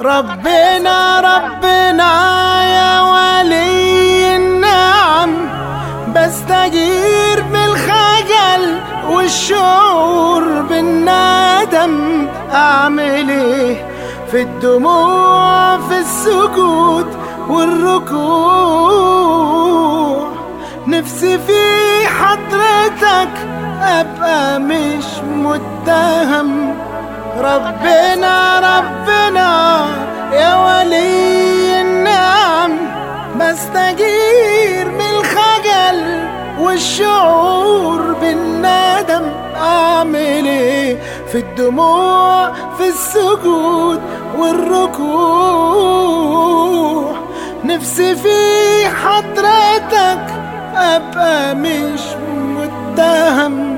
ربنا يا ولي النعم، بستجير بالخجل والشعور بالندم. اعمل ايه في الدموع، في السجود والركوع؟ نفسي في حضرتك ابقى مش متهم. ربنا يا ولي النعم، بستجير بالخجل والشعور بالندم. اعمل ايه في الدموع، في السجود والركوع؟ نفسي في حضرتك ابقى مش متهم.